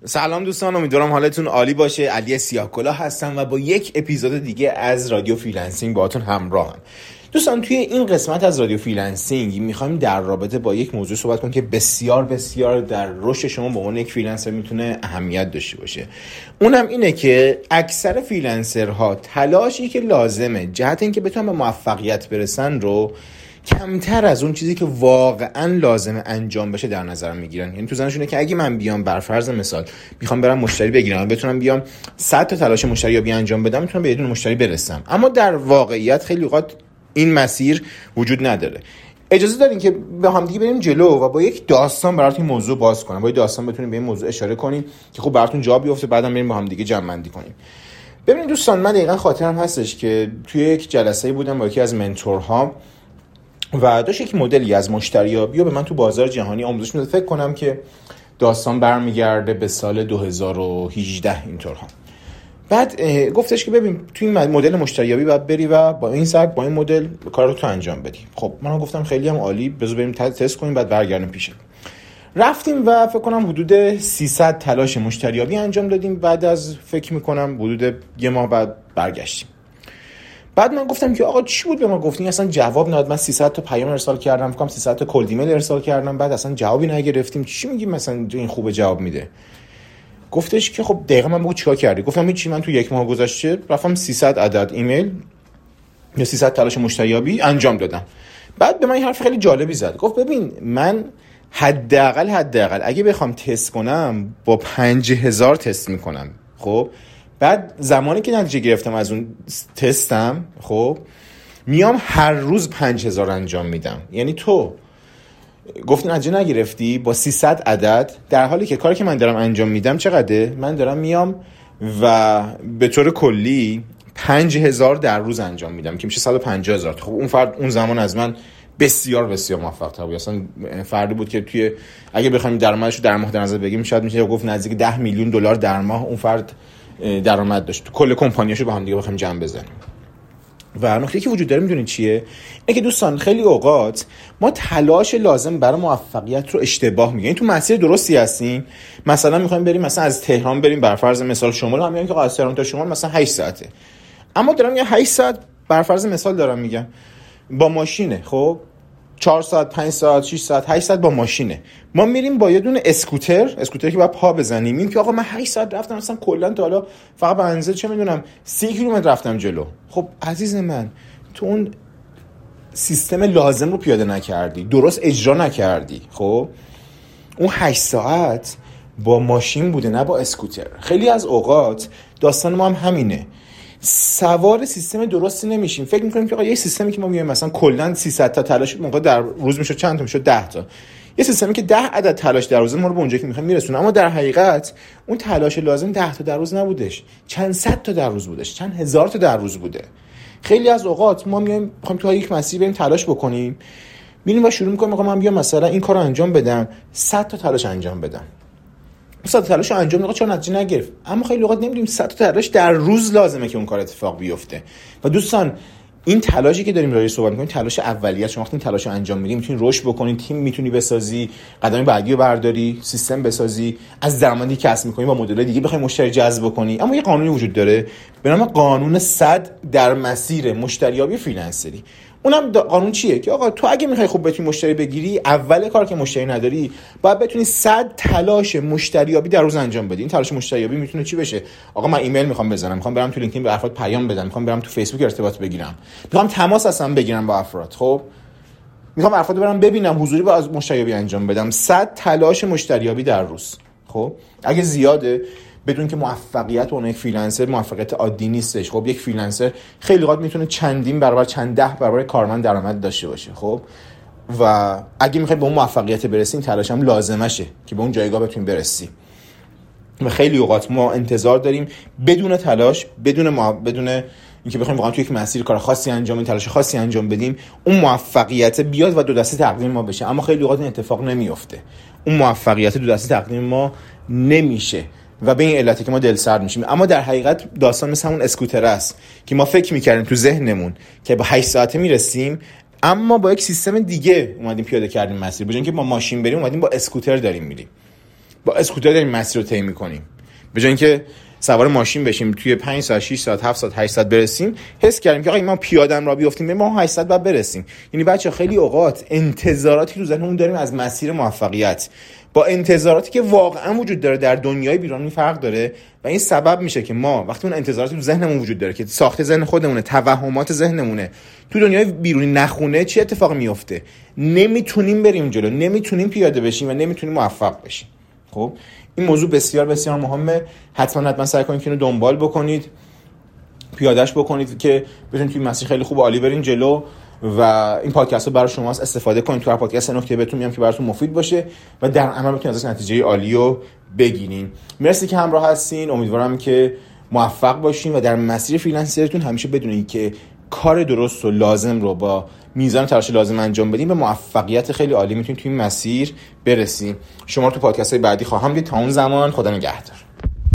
سلام دوستان، امیدوارم حالتون عالی باشه. علی سیاه‌کلاه هستم و با یک اپیزود دیگه از رادیو فریلنسینگ باهاتون همراهم. دوستان توی این قسمت از رادیو فریلنسینگ میخوایم در رابطه با یک موضوع صحبت کنیم که بسیار بسیار در رشد شما به عنوان یک فریلنسر میتونه اهمیت داشته باشه. اونم اینه که اکثر فریلنسرها تلاشی که لازمه جهت اینکه بتونن به موفقیت برسن رو کمتر از اون چیزی که واقعا لازمه انجام بشه در نظر میگیرن. یعنی تو ذهنشونه که اگه من بیام بر فرض مثال میخوام برم مشتری بگیرم، بتونم بیام 100 تا تلاش مشتری رو انجام بدم، میتونم به یه دونه مشتری برسم. اما در واقعیت خیلی اوقات این مسیر وجود نداره. اجازه دارین که به هم دیگه بریم جلو و با یک داستان براتون این موضوع باز کنم. با یک داستان بتونیم به این موضوع اشاره کنیم که خب براتون جا بیفته، بعدم بریم با هم دیگه جمع بندی کنیم. ببینید دوستان، من دقیقاً خاطرم هستش که توی یک جلسه بودم با یکی از منتورها و داشت یک مدلی از مشتریابی به من تو بازار جهانی آموزش میداد. فکر کنم که داستان برمیگرده به سال 2018 اینطورها. بعد گفتش که ببین تو این مدل مشتریابی باید بری و با این سبک با این مدل کار رو تو انجام بدی. خب من گفتم خیلی هم عالی، بذار بریم تست کنیم بعد برگردیم پیشم. رفتیم و فکر کنم حدود 300 تلاش مشتریابی انجام دادیم. بعد از فکر میکنم حدود یه ماه بعد برگشتیم. بعد من گفتم که آقا چی بود به ما گفتین؟ اصلا جواب نداد. من 300 تا پیام ارسال کردم، فکر کنم 300 تا کلد ایمیل ارسال کردم، بعد اصلا جوابی نگرفتیم. چی میگی مثلا این خوبه جواب میده؟ گفتش که خب دقیقاً من بگو چیکار کردی؟ گفتم هیچی، من تو یک ماه گذشته رفتم 300 عدد ایمیل یا 300 تلاش مشتریابی انجام دادم. بعد به من این حرف خیلی جالبی زد. گفت ببین من حداقل اگه بخوام تست کنم با 5000 تست میکنم. خب بعد زمانی که نتیجه گرفتم از اون تستم، خب میام هر روز 5000 انجام میدم. یعنی تو گفتی نتیجه نگرفتی با 300 عدد، در حالی که کاری که من دارم انجام میدم چقدره؟ من دارم میام و به طور کلی 5000 در روز انجام میدم که میشه 150000. خب اون فرد اون زمان از من بسیار بسیار موفق تر بود. اصلا فردی بود که توی اگه بخوایم درآمدش رو در ماه در نظر بگیریم شاید میشه گفت نزدیک 10 میلیون دلار در ماه اون فرد درآمد داشت. تو کل کمپانیاشو با هم دیگه بخوایم جمع بزنیم. و نکته که وجود داره میدونید چیه؟ اینه که دوستان خیلی اوقات ما تلاش لازم برای موفقیت رو اشتباه میگیم. تو مسیر درستی هستیم. مثلا میخوایم بریم مثلا از تهران بریم بر فرض مثال شمال، هم میگن که از تهران تا شمال مثلا 8 ساعته. اما دارم میگم 8 ساعت بر فرض مثال دارم میگم با ماشینه. خب 4 ساعت 5 ساعت 6 ساعت 8 ساعت با ماشینه. ما میریم با یه دونه اسکوتر که باید پا بزنیم. این که آقا من 8 ساعت رفتم مثلا کلا تا حالا فقط به اندازه چه میدونم 30 کیلومتر رفتم جلو. خب عزیز من، تو اون سیستم لازم رو پیاده نکردی، درست اجرا نکردی. خب اون 8 ساعت با ماشین بوده نه با اسکوتر. خیلی از اوقات داستان ما هم همینه، سوار سیستم درستی نمیشیم. فکر میکنیم که آقا یه سیستمی که ما میگیم مثلا کلا 300 تا تلاش موقع در روز میشه چند تا؟ میشه 10 تا. یه سیستمی که 10 عدد تلاش در روز ما رو به اونجایی که میخوایم میرسونه. اما در حقیقت اون تلاش لازم 10 تا در روز نبودش، چند صد تا در روز بودش، چند هزار تا در روز بوده. خیلی از اوقات ما میایم میخوایم تو یک مسیر بریم تلاش بکنیم، میریم و شروع میکنیم آقا من بیام مثلا این کارو انجام بدم، 100 تا تلاش انجام بدم. 100 تا تلاش انجام میدم، چرا نتیجه نگرفت؟ اما خیلی اوقات نمیدونیم 100 تا تلاش در روز لازمه که اون کار اتفاق بیفته. و دوستان این تلاشی که داریم راجعش صحبت می‌کنیم تلاش اولیه. شما وقتی این تلاش رو انجام میدید میتونی رشد بکنی، تیم میتونی بسازی، قدم بعدی رو برداری، سیستم بسازی، از درآمدی کسب می‌کنی با مدل دیگه بخوای مشتری جذب کنی. اما یه قانونی وجود داره به نام قانون 100 در مسیر مشتریابی فریلنسری. اونم قانون چیه؟ که آقا تو اگه میخوای خوب بتونی مشتری بگیری، اول کار که مشتری نداری باید بتونی 100 تلاش مشتریابی در روز انجام بدی. این تلاش مشتریابی میتونه چی بشه؟ آقا من ایمیل میخوام بزنم، میخوام برم تو لینکدین به افراد پیام بدم، میخوام برم تو فیسبوک ارتباط بگیرم، میخوام تماس اصلا بگیرم با افراد. خب میخوام افراد برم ببینم، حضوری با از مشتریابی انجام بدم. 100 تلاش مشتریابی در روز. خب اگه زیاده بدون که موفقیت اون یک فریلنسر موفقیت عادی نیستش. خب یک فریلنسر خیلی اوقات میتونه چندین برابر چند ده برابر کارمند درآمد داشته باشه. خب و اگه میخوای به اون موفقیت برسی این تلاش هم لازمشه که به اون جایگاه بتونی برسی. و خیلی اوقات ما انتظار داریم بدون تلاش، بدون اینکه بخوایم واقعا توی یک مسیر کار خاصی انجام بدیم، تلاش خاصی انجام بدیم، اون موفقیت بیاد و دو دسته تقدیم ما بشه. اما خیلی اوقات این اتفاق نمیفته. اون موفقیت دو دسته تقدیم ما نمیشه و به این علتی که ما دل سرد میشیم. اما در حقیقت داستان مثل همون اسکوتر است که ما فکر میکردیم تو ذهنمون که با 8 ساعته میرسیم، اما با یک سیستم دیگه اومدیم پیاده کردیم مسیر. بجای اینکه با ماشین بریم اومدیم با اسکوتر داریم میریم. با اسکوتر داریم مسیر رو طی می‌کنیم. به جای اینکه سوار ماشین بشیم توی 5 ساعت 6 ساعت 7 ساعت 8 ساعت برسیم، حس کردیم که آقا ما پیاده‌ام را بیافتیم به ما 8 ساعت بعد برسیم. یعنی بچه‌ها خیلی اوقات انتظاراتی رو ذهنمون داریم از مسیر موفقیت با انتظاراتی که واقعا وجود داره در دنیای بیرونی فرق داره و این سبب میشه که ما وقتی اون انتظاراتی تو ذهنمون وجود داره که ساخت ذهن خودمونه، توهمات ذهنمونه، تو دنیای بیرونی نخونه، چه اتفاقی میفته؟ نمیتونیم بریم جلو، نمیتونیم پیاده بشیم و نمیتونیم موفق بشیم. خب این موضوع بسیار بسیار مهمه. حتما سعی کنید که اینو دنبال بکنید، پیادهش بکنید که بتونید توی مسیر خیلی خوب و عالی برین جلو و این پادکست رو برای شماست. استفاده کنید. تو هر پادکست نکته بهتون میگم که براتون مفید باشه و در عمل بتونید ازش نتیجه عالی رو بگیرین. مرسی که همراه هستین. امیدوارم که موفق باشین و در مسیر فریلنسرتون همیشه بدونید که کار درست و لازم رو با میزان تلاش لازم انجام بدین به موفقیت خیلی عالی میتونید توی این مسیر برسین. شما رو تو پادکست‌های بعدی خواهم دید. تا اون زمان خدا نگهدار.